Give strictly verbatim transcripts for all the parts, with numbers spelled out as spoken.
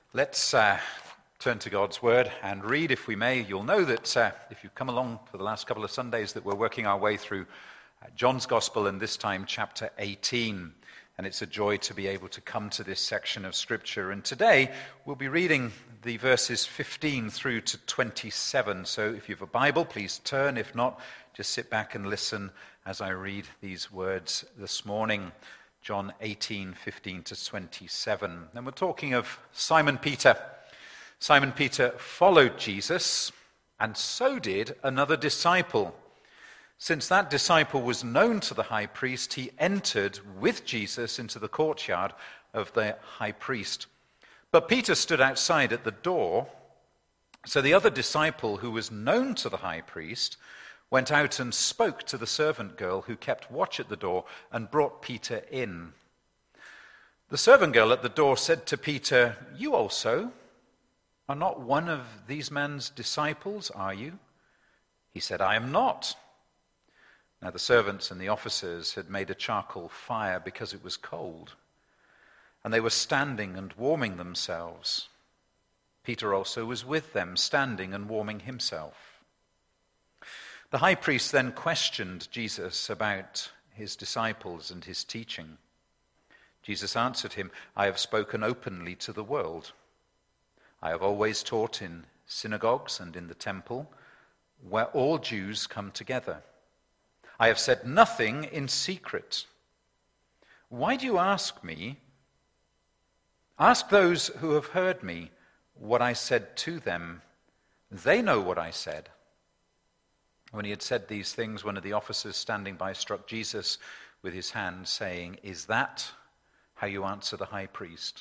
Let's uh, turn to God's Word and read, if we may. You'll know that uh, if you've come along for the last couple of Sundays that we're working our way through uh, John's Gospel, and this time chapter eighteen. And it's a joy to be able to come to this section of Scripture. And today we'll be reading the verses fifteen through to twenty-seven. So if you have a Bible, please turn. If not, just sit back and listen as I read these words this morning. John eighteen, fifteen to twenty-seven. And we're talking of Simon Peter. Simon Peter followed Jesus, and so did another disciple. Since that disciple was known to the high priest, he entered with Jesus into the courtyard of the high priest. But Peter stood outside at the door. So the other disciple, who was known to the high priest, went out and spoke to the servant girl who kept watch at the door and brought Peter in. The servant girl at the door said to Peter, "You also are not one of these men's disciples, are you?" He said, "I am not." Now the servants and the officers had made a charcoal fire because it was cold, and they were standing and warming themselves. Peter also was with them, standing and warming himself. The high priest then questioned Jesus about his disciples and his teaching. Jesus answered him, "I have spoken openly to the world. I have always taught in synagogues and in the temple, where all Jews come together. I have said nothing in secret. Why do you ask me? Ask those who have heard me what I said to them. They know what I said." When he had said these things, one of the officers standing by struck Jesus with his hand, saying, "Is that how you answer the high priest?"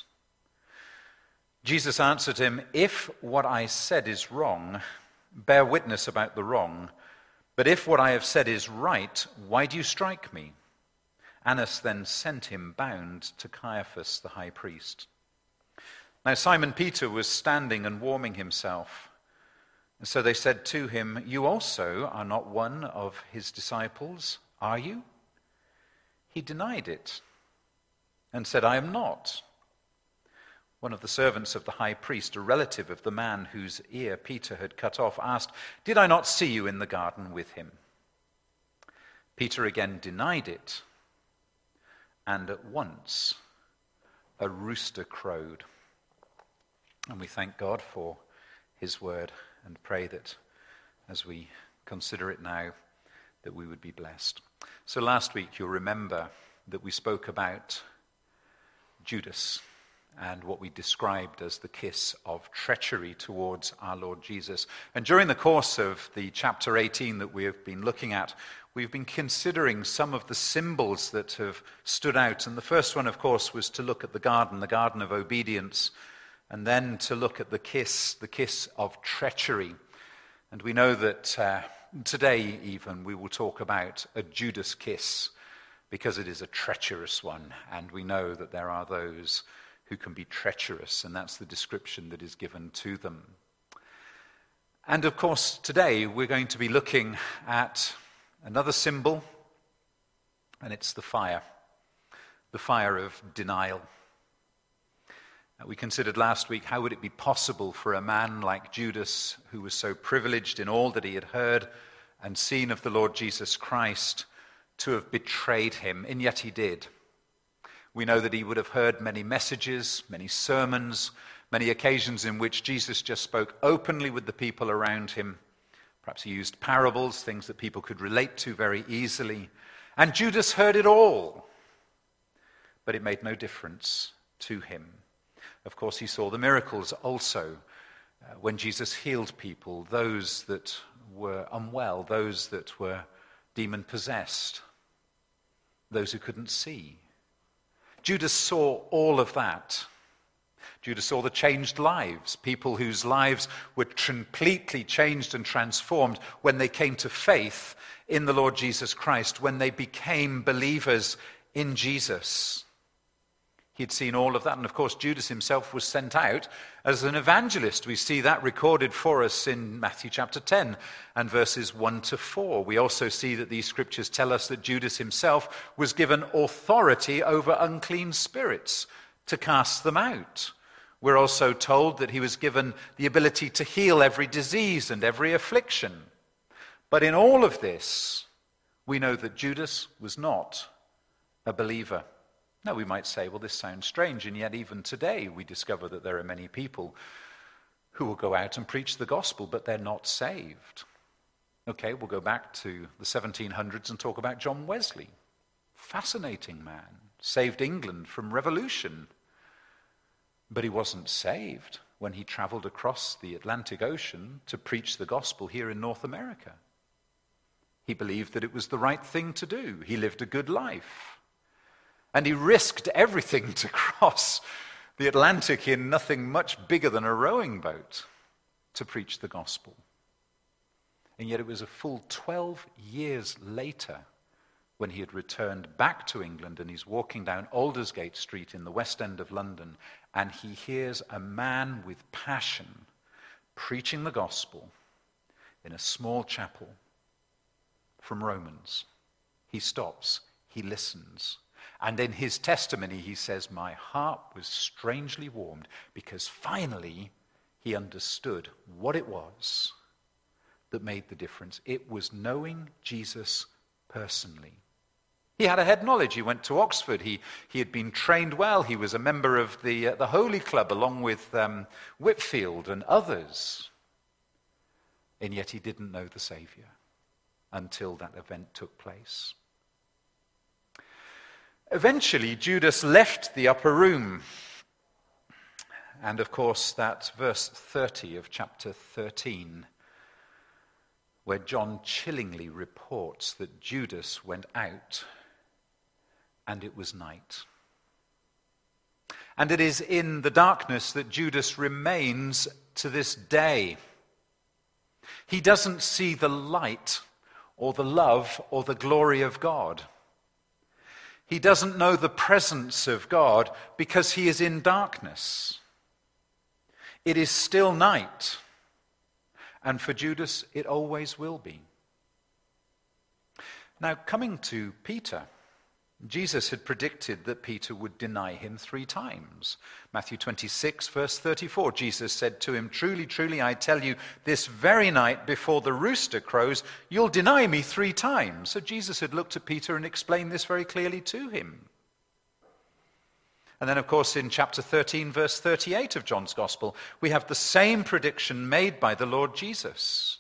Jesus answered him, "If what I said is wrong, bear witness about the wrong. But if what I have said is right, why do you strike me?" Annas then sent him bound to Caiaphas the high priest. Now Simon Peter was standing and warming himself. And so they said to him, "You also are not one of his disciples, are you?" He denied it and said, "I am not." One of the servants of the high priest, a relative of the man whose ear Peter had cut off, asked, "Did I not see you in the garden with him?" Peter again denied it, and at once a rooster crowed. And we thank God for his word and pray that as we consider it now, that we would be blessed. So last week you'll remember that we spoke about Judas and what we described as the kiss of treachery towards our Lord Jesus. And during the course of the chapter eighteen that we have been looking at, we've been considering some of the symbols that have stood out. And the first one, of course, was to look at the garden, the garden of obedience, and then to look at the kiss, the kiss of treachery. And we know that uh, today even we will talk about a Judas kiss, because it is a treacherous one. And we know that there are those who can be treacherous, and that's the description that is given to them. And of course, today we're going to be looking at another symbol, and it's the fire, the fire of denial. We considered last week, how would it be possible for a man like Judas, who was so privileged in all that he had heard and seen of the Lord Jesus Christ, to have betrayed him, and yet he did. We know that he would have heard many messages, many sermons, many occasions in which Jesus just spoke openly with the people around him. Perhaps he used parables, things that people could relate to very easily. And Judas heard it all, but it made no difference to him. Of course, he saw the miracles also uh, when Jesus healed people, those that were unwell, those that were demon-possessed, those who couldn't see. Judas saw all of that. Judas saw the changed lives, people whose lives were completely changed and transformed when they came to faith in the Lord Jesus Christ, when they became believers in Jesus. He had seen all of that. And of course, Judas himself was sent out as an evangelist. We see that recorded for us in Matthew chapter ten and verses one to four. We also see that these scriptures tell us that Judas himself was given authority over unclean spirits to cast them out. We're also told that he was given the ability to heal every disease and every affliction. But in all of this, we know that Judas was not a believer. Now we might say, well, this sounds strange, and yet even today we discover that there are many people who will go out and preach the gospel, but they're not saved. Okay, we'll go back to the seventeen hundreds and talk about John Wesley. Fascinating man, saved England from revolution. But he wasn't saved when he traveled across the Atlantic Ocean to preach the gospel here in North America. He believed that it was the right thing to do. He lived a good life. And he risked everything to cross the Atlantic in nothing much bigger than a rowing boat to preach the gospel. And yet it was a full twelve years later when he had returned back to England, and he's walking down Aldersgate Street in the West End of London, and he hears a man with passion preaching the gospel in a small chapel from Romans. He stops, he listens, and in his testimony he says, "My heart was strangely warmed because finally he understood what it was that made the difference. It was knowing Jesus personally." He had a head knowledge. He went to Oxford. He, he had been trained well. He was a member of the, uh, the Holy Club along with um, Whitfield and others. And yet he didn't know the Savior until that event took place. Eventually, Judas left the upper room. And of course, that's verse thirty of chapter thirteen, where John chillingly reports that Judas went out and it was night. And it is in the darkness that Judas remains to this day. He doesn't see the light or the love or the glory of God. He doesn't know the presence of God because he is in darkness. It is still night. And for Judas, it always will be. Now, coming to Peter, Jesus had predicted that Peter would deny him three times. Matthew twenty-six, verse thirty-four, Jesus said to him, "Truly, truly, I tell you, this very night before the rooster crows, you'll deny me three times." So Jesus had looked at Peter and explained this very clearly to him. And then, of course, in chapter thirteen, verse thirty-eight of John's Gospel, we have the same prediction made by the Lord Jesus.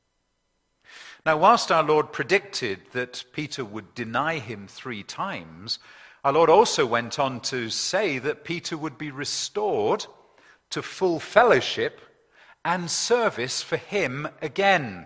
Now, whilst our Lord predicted that Peter would deny him three times, our Lord also went on to say that Peter would be restored to full fellowship and service for him again.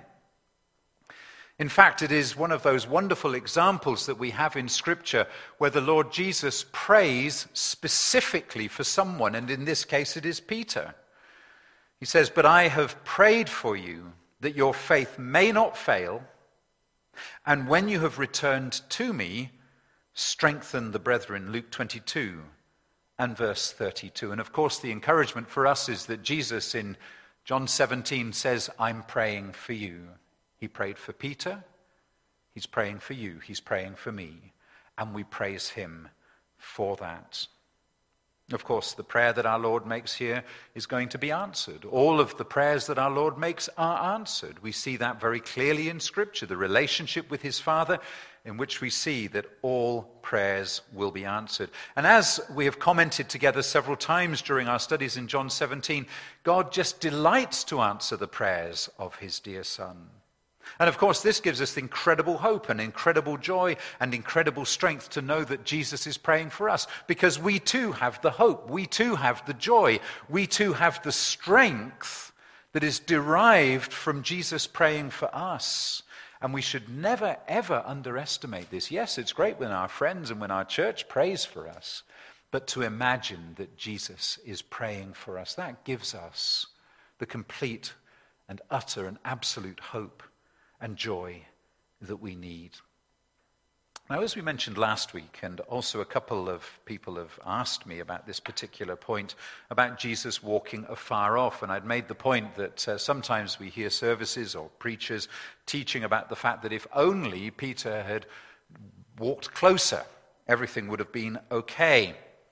In fact, it is one of those wonderful examples that we have in Scripture where the Lord Jesus prays specifically for someone, and in this case it is Peter. He says, "But I have prayed for you that your faith may not fail, and when you have returned to me, strengthen the brethren," Luke twenty-two and verse thirty-two. And of course the encouragement for us is that Jesus in John seventeen says, "I'm praying for you." He prayed for Peter, he's praying for you, he's praying for me, and we praise him for that. Of course, the prayer that our Lord makes here is going to be answered. All of the prayers that our Lord makes are answered. We see that very clearly in Scripture, the relationship with his Father, in which we see that all prayers will be answered. And as we have commented together several times during our studies in John seventeen, God just delights to answer the prayers of his dear Son. And of course, this gives us incredible hope and incredible joy and incredible strength to know that Jesus is praying for us, because we too have the hope, we too have the joy, we too have the strength that is derived from Jesus praying for us. And we should never, ever underestimate this. Yes, it's great when our friends and when our church prays for us, but to imagine that Jesus is praying for us, that gives us the complete and utter and absolute hope and joy that we need. Now, as we mentioned last week, and also a couple of people have asked me about this particular point, about Jesus walking afar off, and I'd made the point that uh, sometimes we hear services or preachers teaching about the fact that if only Peter had walked closer, everything would have been okay.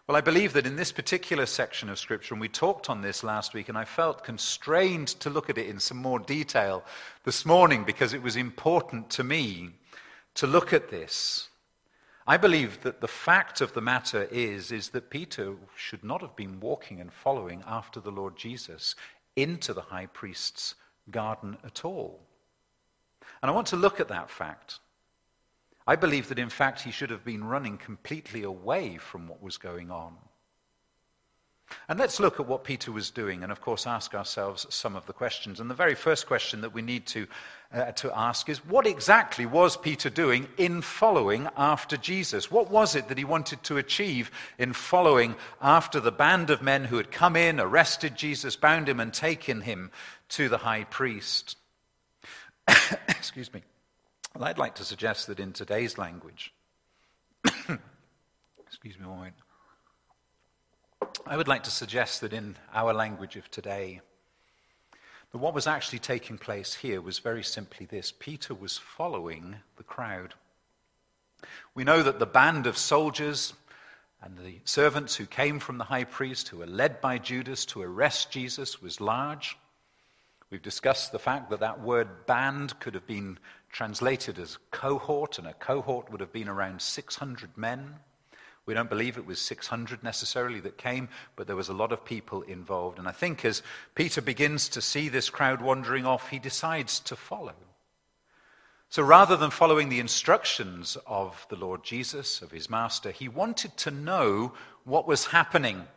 Well, I believe that in this particular section of Scripture, and we talked on this last week, and I felt constrained to look at it in some more detail this morning because it was important to me to look at this. I believe that the fact of the matter is, is that Peter should not have been walking and following after the Lord Jesus into the high priest's garden at all. And I want to look at that fact. I believe that, in fact, he should have been running completely away from what was going on. And let's look at what Peter was doing and, of course, ask ourselves some of the questions. And the very first question that we need to, uh, to ask is, what exactly was Peter doing in following after Jesus? What was it that he wanted to achieve in following after the band of men who had come in, arrested Jesus, bound him, and taken him to the high priest? Excuse me. Well, I'd like to suggest that in today's language, excuse me one moment, I would like to suggest that in our language of today, that what was actually taking place here was very simply this. Peter was following the crowd. We know that the band of soldiers and the servants who came from the high priest, who were led by Judas to arrest Jesus, was large. We've discussed the fact that that word band could have been translated as cohort, and a cohort would have been around six hundred men. We don't believe it was six hundred necessarily that came, but there was a lot of people involved. And I think as Peter begins to see this crowd wandering off, he decides to follow. So rather than following the instructions of the Lord Jesus, of his master, he wanted to know what was happening.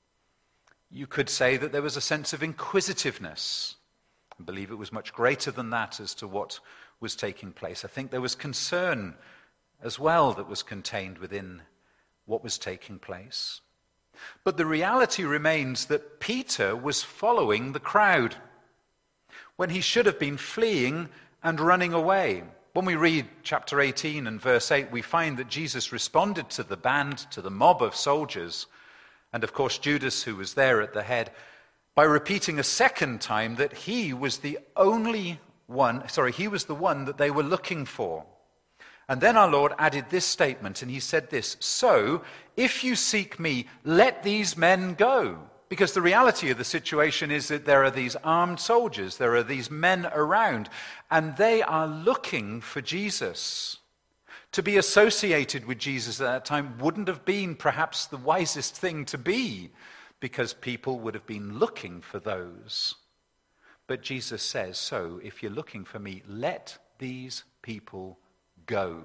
You could say that there was a sense of inquisitiveness. I believe it was much greater than that as to what was taking place. I think there was concern as well that was contained within what was taking place. But the reality remains that Peter was following the crowd when he should have been fleeing and running away. When we read chapter eighteen and verse eight, we find that Jesus responded to the band, to the mob of soldiers, and of course Judas, who was there at the head, by repeating a second time that he was the only one, sorry, he was the one that they were looking for. And then our Lord added this statement, and he said this, "So, if you seek me, let these men go." Because the reality of the situation is that there are these armed soldiers, there are these men around, and they are looking for Jesus. To be associated with Jesus at that time wouldn't have been perhaps the wisest thing to be, because people would have been looking for those. But Jesus says, so if you're looking for me, let these people go.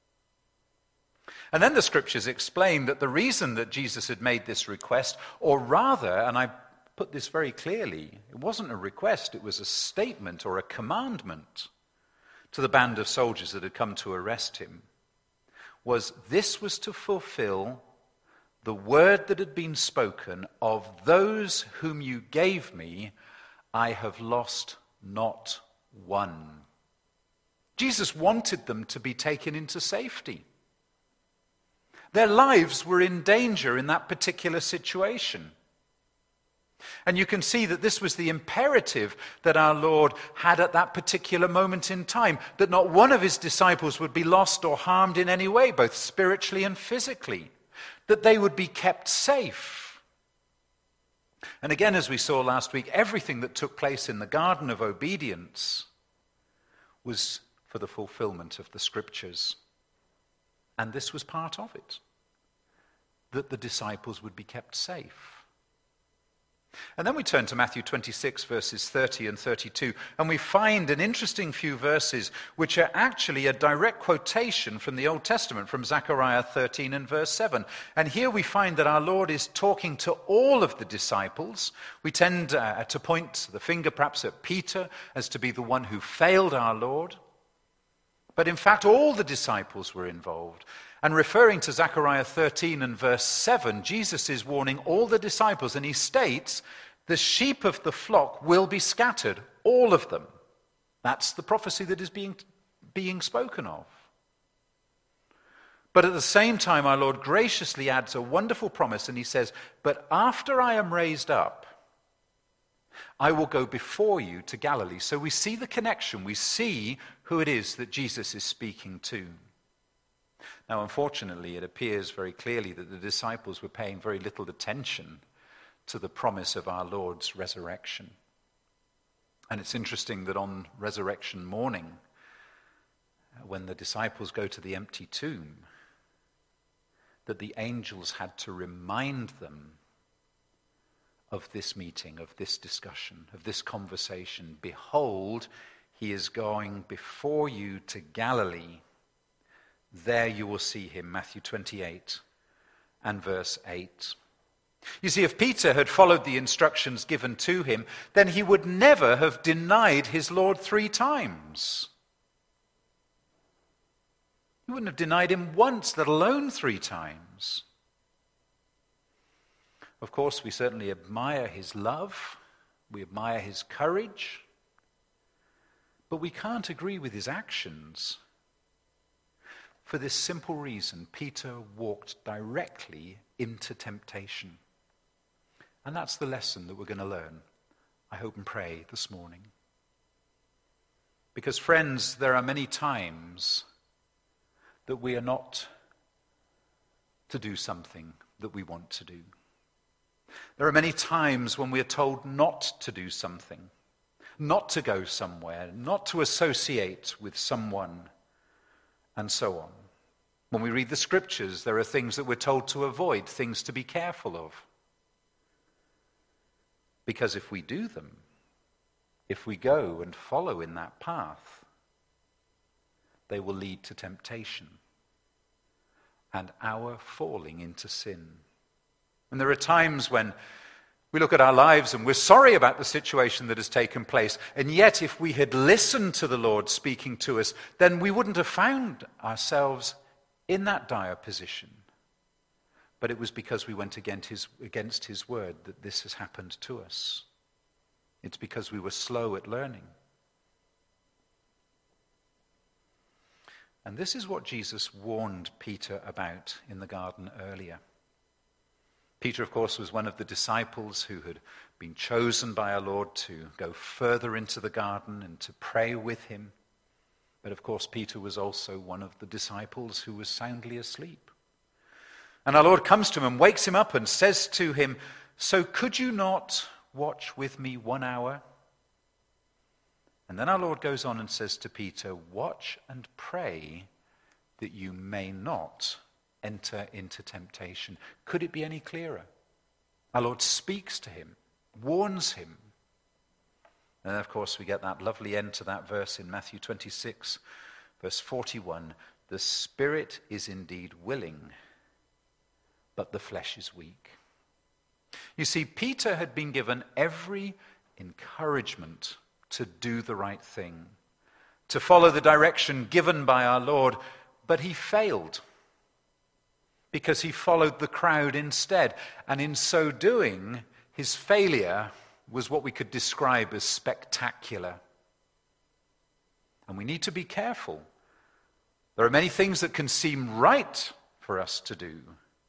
And then the scriptures explain that the reason that Jesus had made this request, or rather, and I put this very clearly, it wasn't a request, it was a statement or a commandment to the band of soldiers that had come to arrest him, was this was to fulfill the word that had been spoken, of those whom you gave me, I have lost not one. Jesus wanted them to be taken into safety. Their lives were in danger in that particular situation. And you can see that this was the imperative that our Lord had at that particular moment in time, that not one of his disciples would be lost or harmed in any way, both spiritually and physically, that they would be kept safe. And again, as we saw last week, everything that took place in the Garden of Obedience was for the fulfillment of the Scriptures. And this was part of it, that the disciples would be kept safe. And then we turn to Matthew twenty-six, verses thirty and thirty-two, and we find an interesting few verses which are actually a direct quotation from the Old Testament, from Zechariah thirteen and verse seven. And here we find that our Lord is talking to all of the disciples. We tend uh, to point the finger perhaps at Peter as to be the one who failed our Lord. But in fact, all the disciples were involved. And referring to Zechariah thirteen and verse seven, Jesus is warning all the disciples, and he states, the sheep of the flock will be scattered, all of them. That's the prophecy that is being, being spoken of. But at the same time, our Lord graciously adds a wonderful promise, and he says, but after I am raised up, I will go before you to Galilee. So we see the connection. We see who it is that Jesus is speaking to. Now, unfortunately, it appears very clearly that the disciples were paying very little attention to the promise of our Lord's resurrection. And it's interesting that on resurrection morning, when the disciples go to the empty tomb, that the angels had to remind them of this meeting, of this discussion, of this conversation. Behold, he is going before you to Galilee. There you will see him, Matthew twenty-eight and verse eight. You see, if Peter had followed the instructions given to him, then he would never have denied his Lord three times. He wouldn't have denied him once, let alone three times. Of course, we certainly admire his love, we admire his courage, but we can't agree with his actions. For this simple reason, Peter walked directly into temptation. And that's the lesson that we're going to learn, I hope and pray, this morning. Because, friends, there are many times that we are not to do something that we want to do. There are many times when we are told not to do something, not to go somewhere, not to associate with someone, and so on. When we read the scriptures, there are things that we're told to avoid, things to be careful of. Because if we do them, if we go and follow in that path, they will lead to temptation and our falling into sin. And there are times when we look at our lives and we're sorry about the situation that has taken place, and yet if we had listened to the Lord speaking to us, then we wouldn't have found ourselves in that dire position. But it was because we went against his, against his word that this has happened to us. It's because we were slow at learning. And this is what Jesus warned Peter about in the garden earlier. Peter, of course, was one of the disciples who had been chosen by our Lord to go further into the garden and to pray with him. But of course, Peter was also one of the disciples who was soundly asleep. And our Lord comes to him and wakes him up and says to him, "So could you not watch with me one hour?" And then our Lord goes on and says to Peter, "Watch and pray that you may not enter into temptation." Could it be any clearer? Our Lord speaks to him, warns him. And then, of course, we get that lovely end to that verse in Matthew twenty-six, verse forty-one. The spirit is indeed willing, but the flesh is weak. You see, Peter had been given every encouragement to do the right thing, to follow the direction given by our Lord, but he failed because he followed the crowd instead. And in so doing, his failure was what we could describe as spectacular. And we need to be careful. There are many things that can seem right for us to do,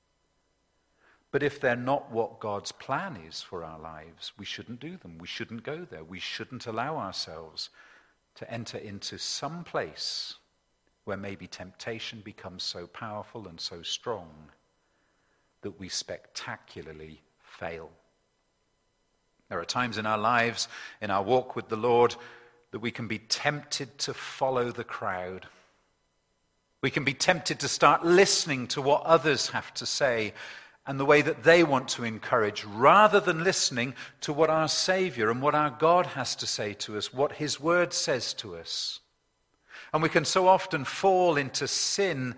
but if they're not what God's plan is for our lives, we shouldn't do them. We shouldn't go there. We shouldn't allow ourselves to enter into some place where maybe temptation becomes so powerful and so strong that we spectacularly fail. There are times in our lives, in our walk with the Lord, that we can be tempted to follow the crowd. We can be tempted to start listening to what others have to say and the way that they want to encourage, rather than listening to what our Savior and what our God has to say to us, what his word says to us. And we can so often fall into sin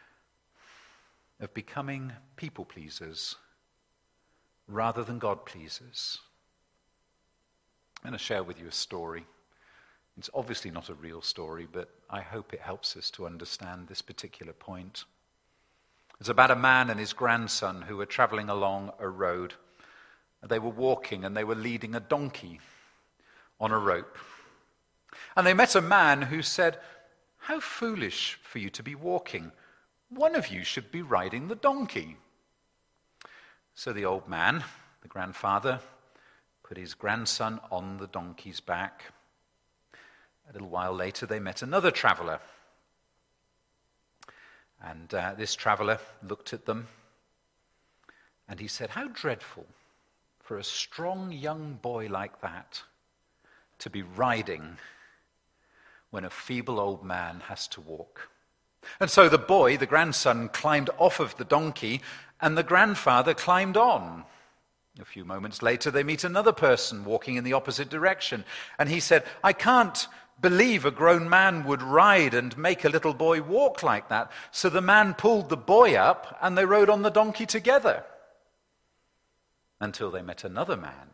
of becoming people pleasers rather than God pleasers. I'm going to share with you a story. It's obviously not a real story, but I hope it helps us to understand this particular point. It's about a man and his grandson who were traveling along a road. They were walking and they were leading a donkey on a rope. And they met a man who said, "How foolish for you to be walking. One of you should be riding the donkey." So the old man, the grandfather, put his grandson on the donkey's back. A little while later, they met another traveler. And uh, this traveller looked at them and he said, "How dreadful for a strong young boy like that to be riding when a feeble old man has to walk." And so the boy, the grandson, climbed off of the donkey and the grandfather climbed on. A few moments later, they meet another person walking in the opposite direction. And he said, "I can't believe a grown man would ride and make a little boy walk like that." So the man pulled the boy up and they rode on the donkey together until they met another man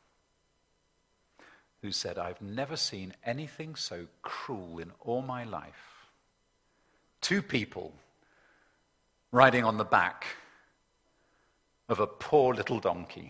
who said, "I've never seen anything so cruel in all my life. Two people riding on the back of a poor little donkey."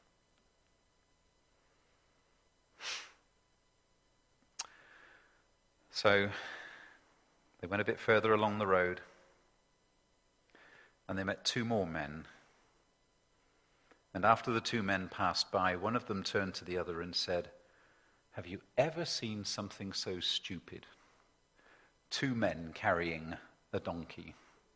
So they went a bit further along the road and they met two more men. And after the two men passed by, one of them turned to the other and said, "Have you ever seen something so stupid? Two men carrying a donkey."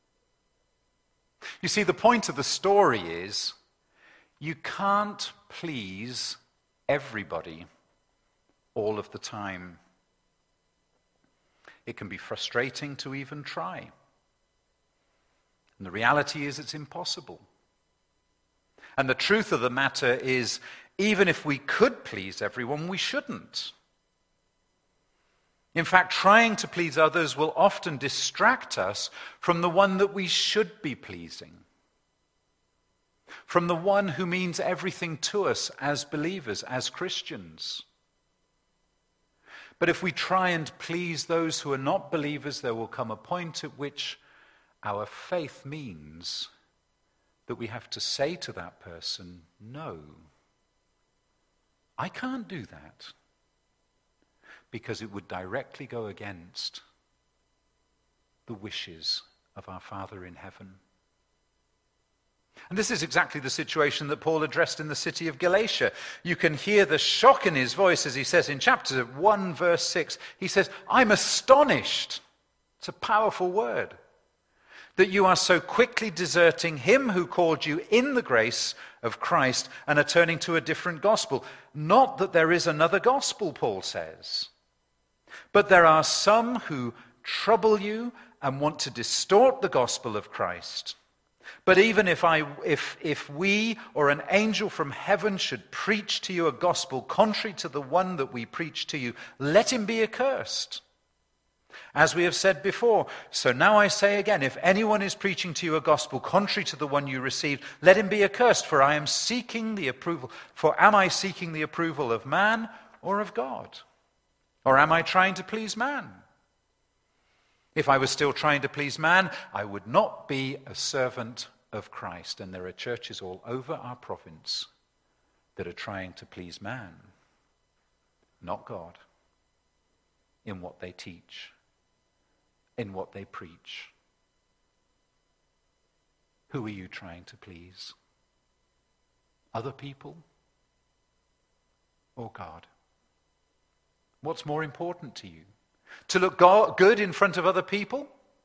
You see, the point of the story is you can't please everybody all of the time. It can be frustrating to even try. And the reality is it's impossible. And the truth of the matter is, even if we could please everyone, we shouldn't. In fact, trying to please others will often distract us from the one that we should be pleasing, from the one who means everything to us as believers, as Christians. But if we try and please those who are not believers, there will come a point at which our faith means that we have to say to that person, "No, I can't do that," because it would directly go against the wishes of our Father in heaven. And this is exactly the situation that Paul addressed in the city of Galatia. You can hear the shock in his voice as he says in chapter one, verse six, he says, "I'm astonished." It's a powerful word. "That you are so quickly deserting him who called you in the grace of Christ and are turning to a different gospel." Not that there is another gospel, Paul says, but there are some who trouble you and want to distort the gospel of Christ. But even if I, if, if we or an angel from heaven should preach to you a gospel contrary to the one that we preach to you, let him be accursed. As we have said before, so now I say again, if anyone is preaching to you a gospel contrary to the one you received, let him be accursed, for I am seeking the approval. For am I seeking the approval of man or of God? Or am I trying to please man? If I was still trying to please man, I would not be a servant of Christ. And there are churches all over our province that are trying to please man, not God, in what they teach, in what they preach. Who are you trying to please? Other people or God? What's more important to you? To look go- good in front of other people?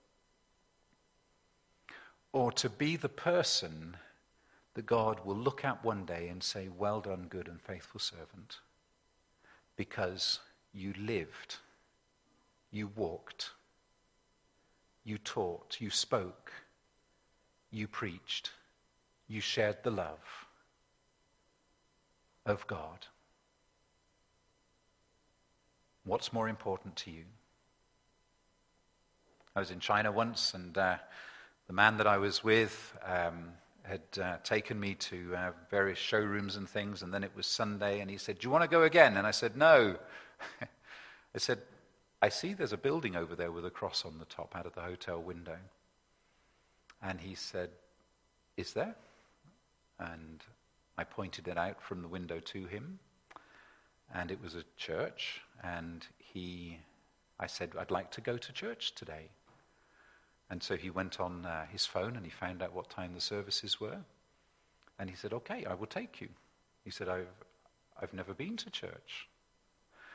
Or to be the person that God will look at one day and say, "Well done, good and faithful servant," because you lived, you walked, you taught, you spoke, you preached, you shared the love of God. What's more important to you? I was in China once, and uh, the man that I was with um, had uh, taken me to uh, various showrooms and things, and then it was Sunday, and he said, "Do you want to go again?" And I said, "No." I said, "I see there's a building over there with a cross on the top out of the hotel window." And he said, "Is there?" And I pointed it out from the window to him. And it was a church, and he, I said, "I'd like to go to church today." And so he went on uh, his phone and he found out what time the services were. And he said, "Okay, I will take you." He said, I've, I've never been to church.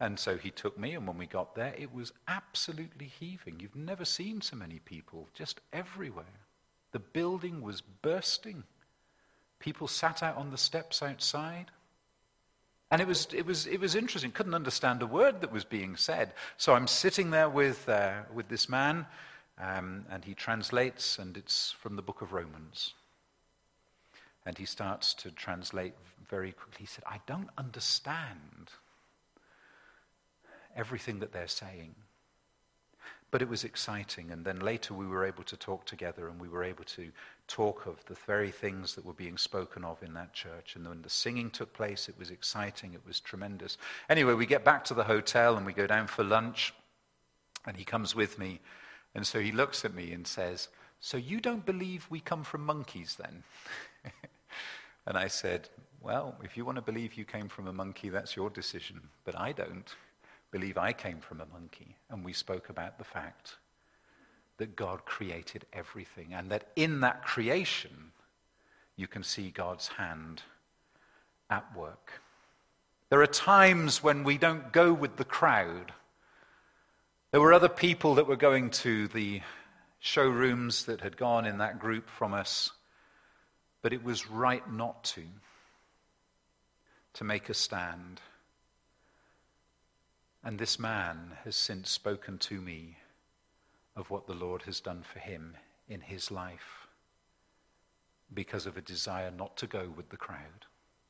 And so he took me, and when we got there, it was absolutely heaving. You've never seen so many people, just everywhere. The building was bursting. People sat out on the steps outside. And it was it was it was interesting. Couldn't understand a word that was being said. So I'm sitting there with uh, with this man, um, and he translates, and it's from the book of Romans. And he starts to translate very quickly. He said, "I don't understand everything that they're saying." But it was exciting, and then later we were able to talk together, and we were able to talk of the very things that were being spoken of in that church. And when the singing took place, it was exciting, it was tremendous. Anyway, we get back to the hotel, and we go down for lunch, and he comes with me, and so he looks at me and says, "So you don't believe we come from monkeys then?" And I said, "Well, if you want to believe you came from a monkey, that's your decision, but I don't believe I came from a monkey." And we spoke about the fact that God created everything, and that in that creation you can see God's hand at work. There are times when we don't go with the crowd. There were other people that were going to the showrooms that had gone in that group from us, but it was right not to, to make a stand. And this man has since spoken to me of what the Lord has done for him in his life because of a desire not to go with the crowd.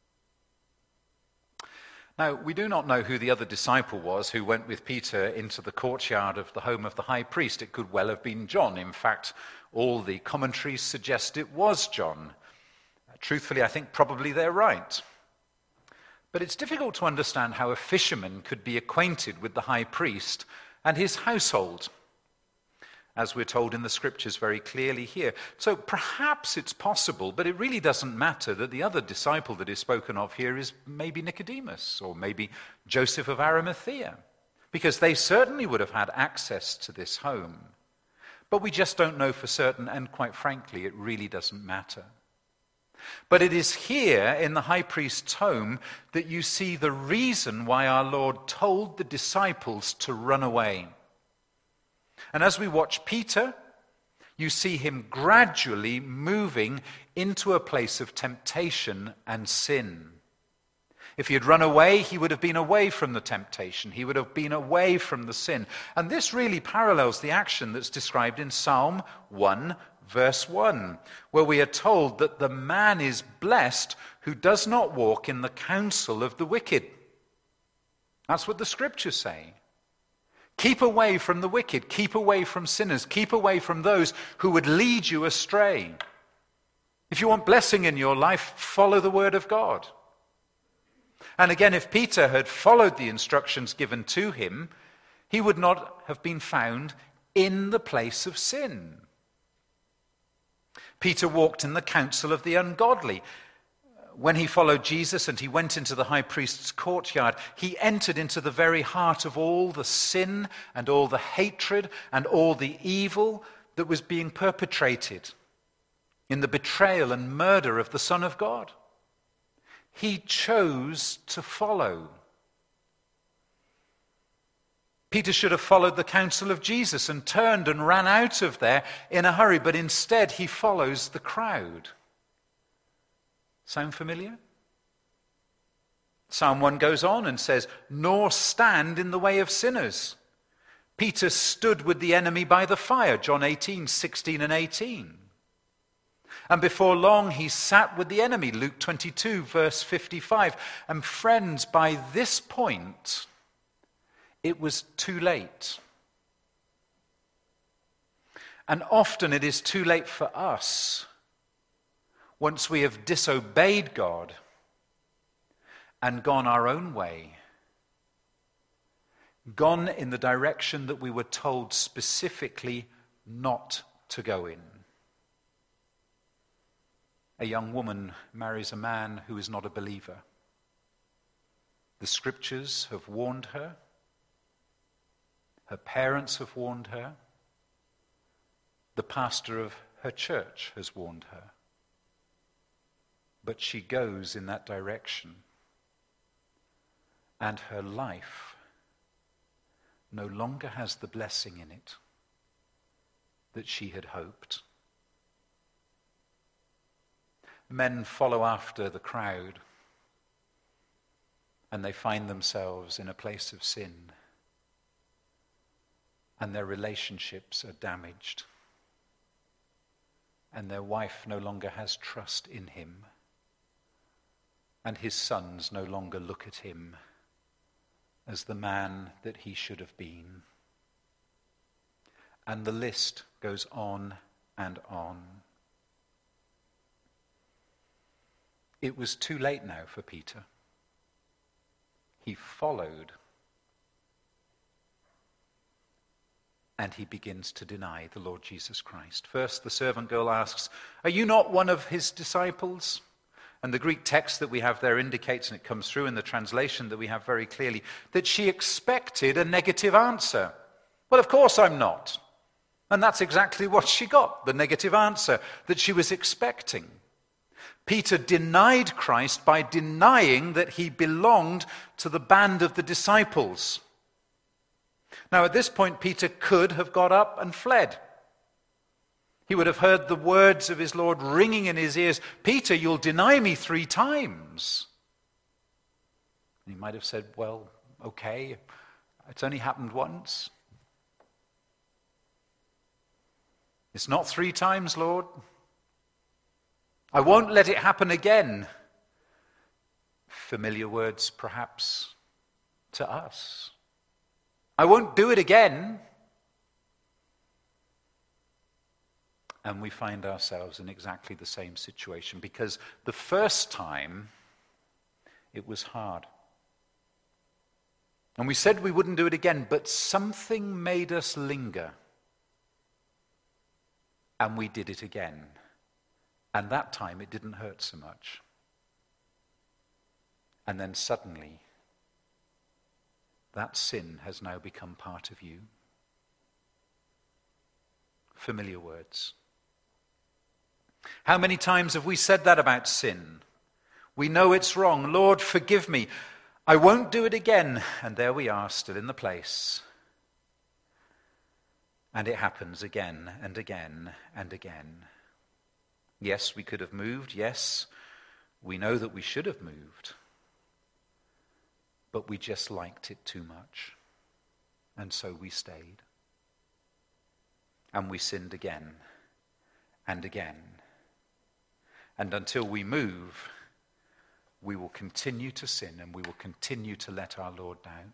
Now, we do not know who the other disciple was who went with Peter into the courtyard of the home of the high priest. It could well have been John. In fact, all the commentaries suggest it was John. Truthfully, I think probably they're right. But it's difficult to understand how a fisherman could be acquainted with the high priest and his household, as we're told in the scriptures very clearly here. So perhaps it's possible, but it really doesn't matter, that the other disciple that is spoken of here is maybe Nicodemus or maybe Joseph of Arimathea, because they certainly would have had access to this home. But we just don't know for certain, and quite frankly, it really doesn't matter. But it is here in the high priest's home that you see the reason why our Lord told the disciples to run away. And as we watch Peter, you see him gradually moving into a place of temptation and sin. If he had run away, he would have been away from the temptation. He would have been away from the sin. And this really parallels the action that's described in Psalm one, verse one, where we are told that the man is blessed who does not walk in the counsel of the wicked. That's what the scriptures say. Keep away from the wicked. Keep away from sinners. Keep away from those who would lead you astray. If you want blessing in your life, follow the word of God. And again, if Peter had followed the instructions given to him, he would not have been found in the place of sin. Peter walked in the counsel of the ungodly. When he followed Jesus and he went into the high priest's courtyard, he entered into the very heart of all the sin and all the hatred and all the evil that was being perpetrated in the betrayal and murder of the Son of God. He chose to follow. Peter should have followed the counsel of Jesus and turned and ran out of there in a hurry, but instead he follows the crowd. Sound familiar? Psalm one goes on and says, "Nor stand in the way of sinners." Peter stood with the enemy by the fire, John eighteen, sixteen and eighteen. And before long he sat with the enemy, Luke twenty-two, verse fifty-five. And friends, by this point, it was too late. And often it is too late for us once we have disobeyed God and gone our own way, gone in the direction that we were told specifically not to go in. A young woman marries a man who is not a believer. The scriptures have warned her. Her parents have warned her. The pastor of her church has warned her. But she goes in that direction. And her life no longer has the blessing in it that she had hoped. Men follow after the crowd, and they find themselves in a place of sin, and their relationships are damaged, and their wife no longer has trust in him, and his sons no longer look at him as the man that he should have been. And the list goes on and on. It was too late now for Peter. He followed, and he begins to deny the Lord Jesus Christ. First, the servant girl asks, "Are you not one of his disciples?" And the Greek text that we have there indicates, and it comes through in the translation that we have very clearly, that she expected a negative answer. Well, of course I'm not. And that's exactly what she got, the negative answer that she was expecting. Peter denied Christ by denying that he belonged to the band of the disciples. Now, at this point, Peter could have got up and fled. He would have heard the words of his Lord ringing in his ears, "Peter, you'll deny me three times." And he might have said, "Well, okay, it's only happened once. It's not three times, Lord. I won't let it happen again." Familiar words, perhaps, to us. I won't do it again. And we find ourselves in exactly the same situation, because the first time it was hard. And we said we wouldn't do it again, but something made us linger. And we did it again. And that time it didn't hurt so much. And then suddenly, that sin has now become part of you. Familiar words. How many times have we said that about sin? We know it's wrong. "Lord, forgive me. I won't do it again." And there we are, still in the place. And it happens again and again and again. Yes, we could have moved. Yes, we know that we should have moved. But we just liked it too much. And so we stayed. And we sinned again and again. And until we move, we will continue to sin, and we will continue to let our Lord down.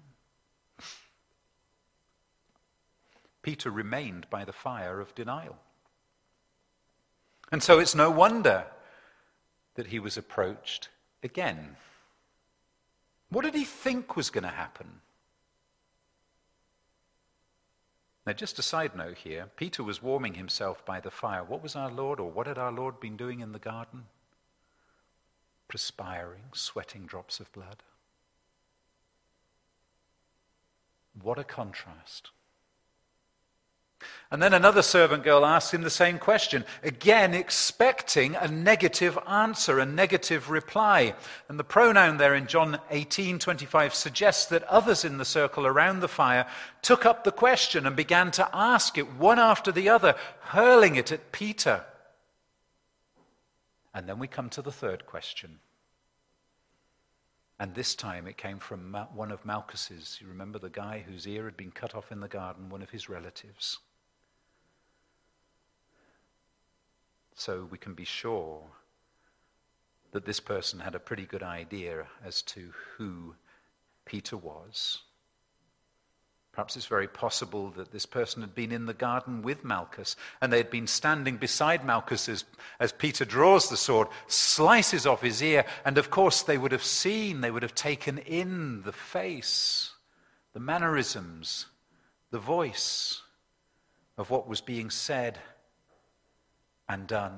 Peter remained by the fire of denial. And so it's no wonder that he was approached again. What did he think was going to happen? Now, just a side note here, Peter was warming himself by the fire. What was our Lord, or what had our Lord been doing in the garden? Perspiring, sweating drops of blood. What a contrast. And then another servant girl asked him the same question, again expecting a negative answer, a negative reply. And the pronoun there in John eighteen twenty-five suggests that others in the circle around the fire took up the question and began to ask it one after the other, hurling it at Peter. And then we come to the third question. And this time it came from one of Malchus's. You remember the guy whose ear had been cut off in the garden, one of his relatives. So we can be sure that this person had a pretty good idea as to who Peter was. Perhaps it's very possible that this person had been in the garden with Malchus, and they had been standing beside Malchus as, as Peter draws the sword, slices off his ear, and of course they would have seen, they would have taken in the face, the mannerisms, the voice of what was being said and done.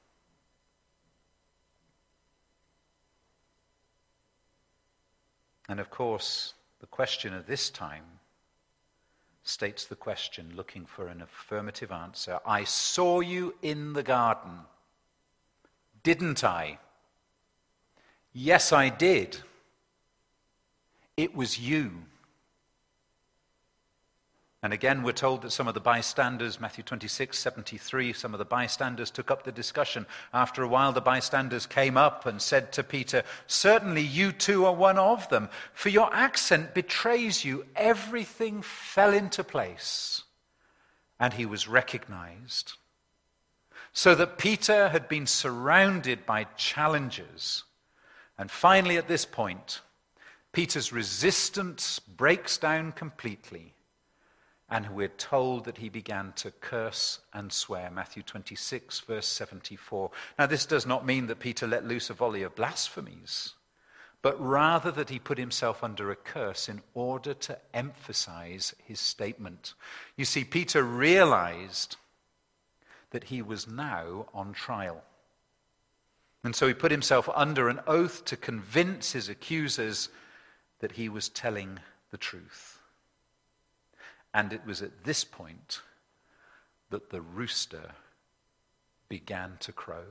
And of course, the question of this time states the question looking for an affirmative answer. I saw you in the garden, didn't I? Yes, I did. It was you. And again, we're told that some of the bystanders, Matthew twenty-six, seventy-three, some of the bystanders took up the discussion. After a while, the bystanders came up and said to Peter, "Certainly you too are one of them, for your accent betrays you. Everything fell into place." And he was recognized. So that Peter had been surrounded by challenges. And finally, at this point, Peter's resistance breaks down completely. And we're told that he began to curse and swear. Matthew twenty-six, verse seventy-four. Now, this does not mean that Peter let loose a volley of blasphemies, but rather that he put himself under a curse in order to emphasize his statement. You see, Peter realized that he was now on trial. And so he put himself under an oath to convince his accusers that he was telling the truth. And it was at this point that the rooster began to crow.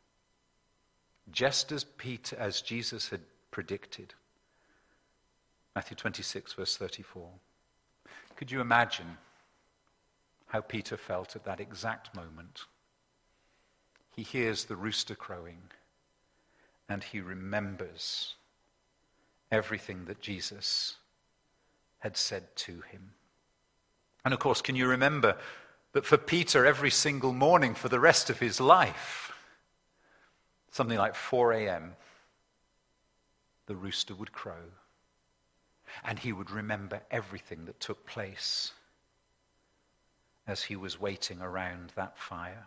Just as Peter, as Jesus had predicted. Matthew twenty-six, verse thirty-four. Could you imagine how Peter felt at that exact moment? He hears the rooster crowing, and he remembers everything that Jesus had said to him. And of course, can you remember that for Peter, every single morning for the rest of his life, something like four a.m., the rooster would crow, and he would remember everything that took place as he was waiting around that fire.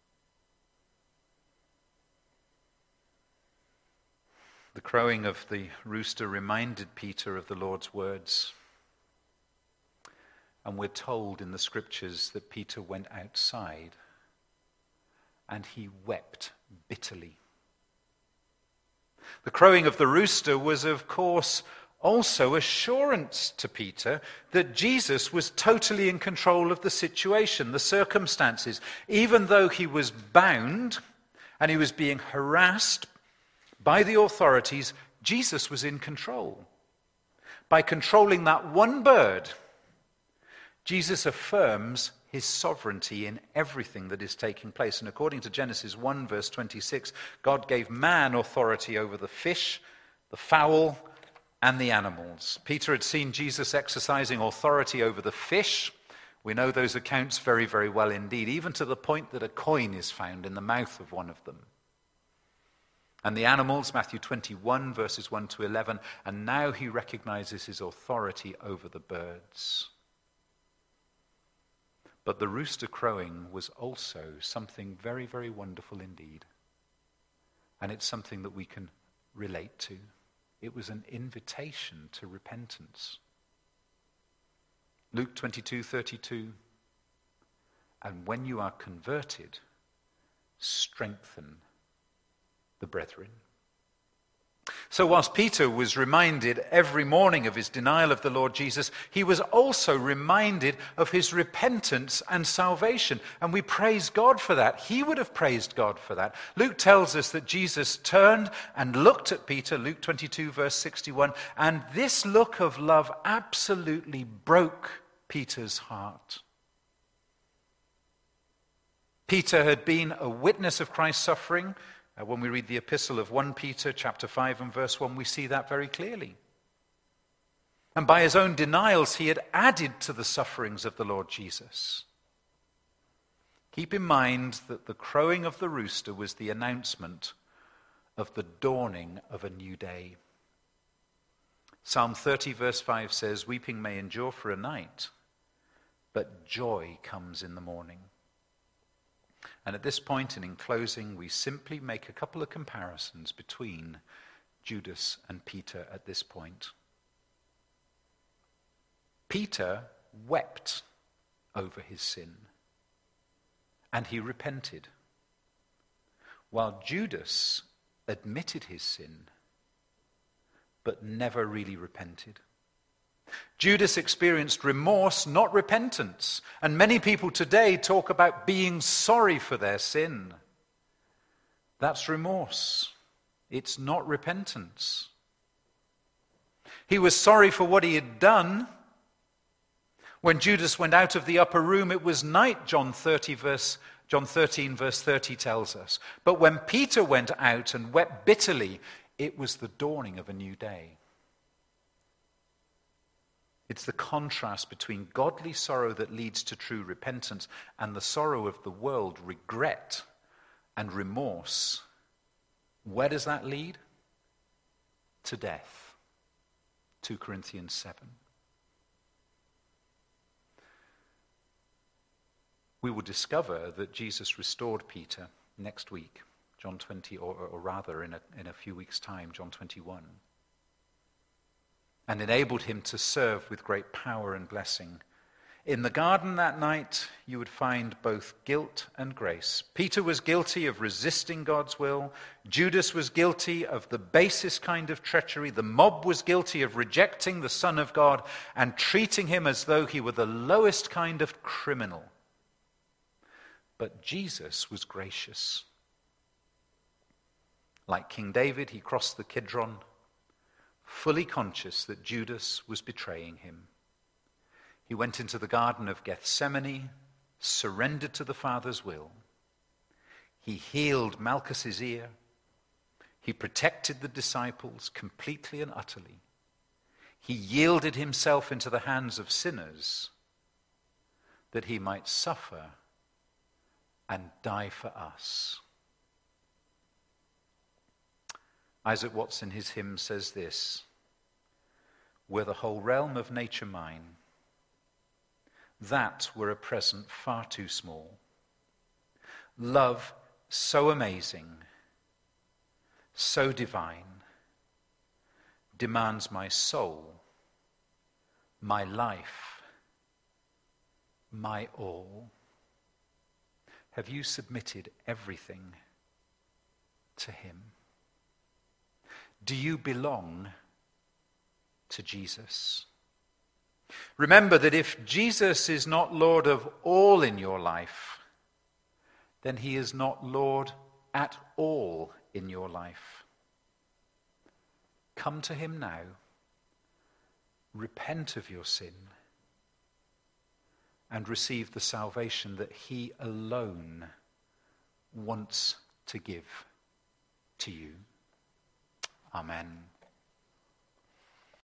The crowing of the rooster reminded Peter of the Lord's words. And we're told in the scriptures that Peter went outside and he wept bitterly. The crowing of the rooster was, of course, also assurance to Peter that Jesus was totally in control of the situation, the circumstances. Even though he was bound and he was being harassed by the authorities, Jesus was in control. By controlling that one bird, Jesus affirms his sovereignty in everything that is taking place. And according to Genesis one, verse twenty-six, God gave man authority over the fish, the fowl, and the animals. Peter had seen Jesus exercising authority over the fish. We know those accounts very, very well indeed, even to the point that a coin is found in the mouth of one of them. And the animals, Matthew twenty-one, verses one to eleven, and now he recognizes his authority over the birds. But the rooster crowing was also something very, very wonderful indeed. And it's something that we can relate to. It was an invitation to repentance. Luke twenty-two, thirty-two. And when you are converted, strengthen the brethren. So whilst Peter was reminded every morning of his denial of the Lord Jesus, he was also reminded of his repentance and salvation. And we praise God for that. He would have praised God for that. Luke tells us that Jesus turned and looked at Peter, Luke twenty-two, verse sixty-one, and this look of love absolutely broke Peter's heart. Peter had been a witness of Christ's suffering. When we read the epistle of First Peter chapter five and verse one, we see that very clearly. And by his own denials, he had added to the sufferings of the Lord Jesus. Keep in mind that the crowing of the rooster was the announcement of the dawning of a new day. Psalm thirty verse five says, "Weeping may endure for a night, but joy comes in the morning." And at this point, and in closing, we simply make a couple of comparisons between Judas and Peter at this point. Peter wept over his sin, and he repented, while Judas admitted his sin, but never really repented. Judas experienced remorse, not repentance. And many people today talk about being sorry for their sin. That's remorse. It's not repentance. He was sorry for what he had done, When Judas went out of the upper room, it was night, John thirty verse, John thirteen verse thirty tells us. But when Peter went out and wept bitterly, it was the dawning of a new day. It's the contrast between godly sorrow that leads to true repentance and the sorrow of the world, regret and remorse. Where does that lead? To death. Second Corinthians seven. We will discover that Jesus restored Peter next week, John twenty, or, or rather in a, in a few weeks' time, John twenty-one, and enabled him to serve with great power and blessing. In the garden that night, you would find both guilt and grace. Peter was guilty of resisting God's will. Judas was guilty of the basest kind of treachery. The mob was guilty of rejecting the Son of God and treating him as though he were the lowest kind of criminal. But Jesus was gracious. Like King David, he crossed the Kidron, fully conscious that Judas was betraying him. He went into the Garden of Gethsemane, surrendered to the Father's will. He healed Malchus's ear. He protected the disciples completely and utterly. He yielded himself into the hands of sinners that he might suffer and die for us. Isaac Watts in his hymn says this: "Were the whole realm of nature mine, that were a present far too small. Love so amazing, so divine, demands my soul, my life, my all." Have you submitted everything to him? Do you belong to Jesus? Remember that if Jesus is not Lord of all in your life, then he is not Lord at all in your life. Come to him now. Repent of your sin and receive the salvation that he alone wants to give to you. Amen.